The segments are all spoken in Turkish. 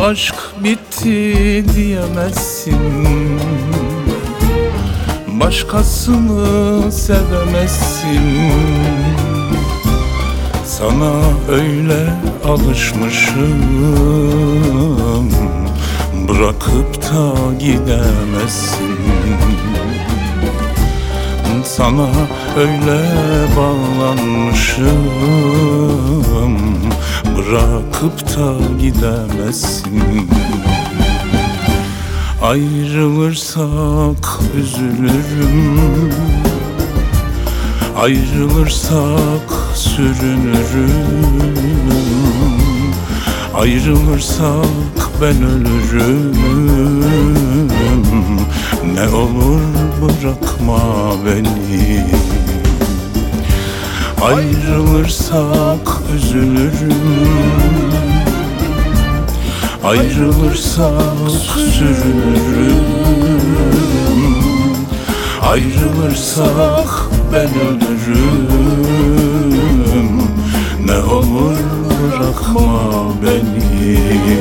aşk bitti diyemezsin, başkasını sevemezsin. Sana öyle alışmışım, bırakıp da gidemezsin. Sana öyle bağlanmışım, bırakıp da gidemezsin. Ayrılırsak üzülürüm, ayrılırsak sürünürüm, ayrılırsak ben ölürüm. Ne olur bırakma beni. Ayrılırsak üzülürüm, ayrılırsak sürünürüm, ayrılırsak ben ölürüm. Ne olur bırakma beni.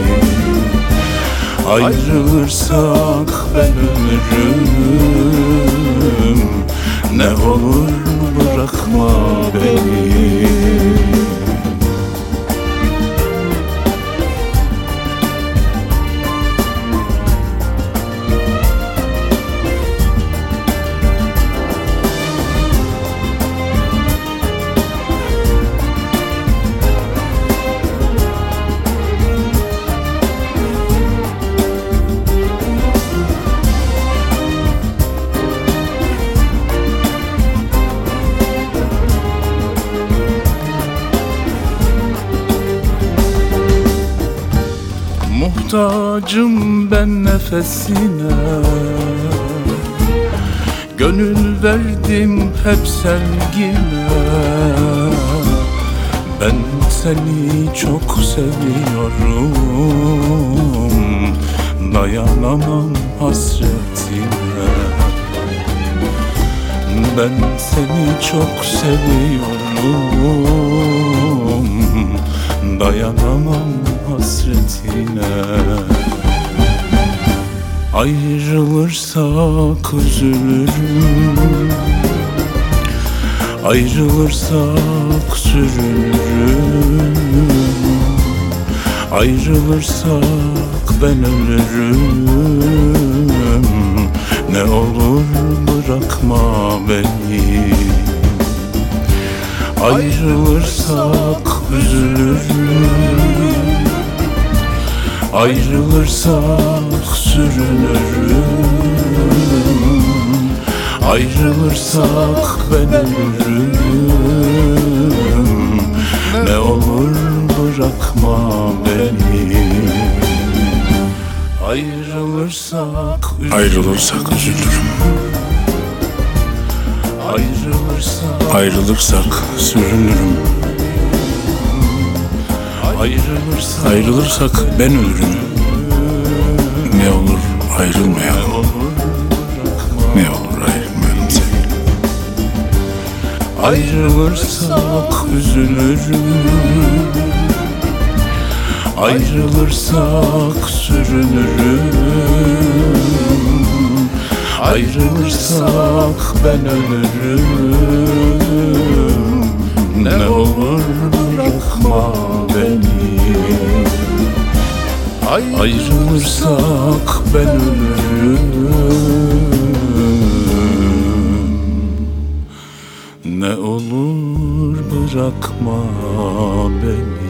Ayrılırsak ben ölürüm. Ne olur bırakma beni. Muhtacım ben nefesine, gönül verdim hep sevgine. Ben seni çok seviyorum, dayanamam hasretine. Ben seni çok seviyorum, dayanamam hasretine. Ayrılırsak üzülürüm, ayrılırsak sürünürüm, ayrılırsak ben ölürüm. Ne olur bırakma beni. Ayrılırsak üzülürüm, ayrılırsak sürünürüm, ayrılırsak ben ölürüm. Ne olur bırakma beni. Ayrılırsak üzülürüm, ayrılırsak sürünürüm, ayrılırsak ben ölürüm. Ne olur ayrılmayalım, ne olur ayrılmayalım sevgilim. Ayrılırsak üzülürüm, ayrılırsak sürünürüm, ayrılırsak ben ölürüm. Ne olur bırakma beni. Ayrılırsak ben ölürüm. Ne olur bırakma beni.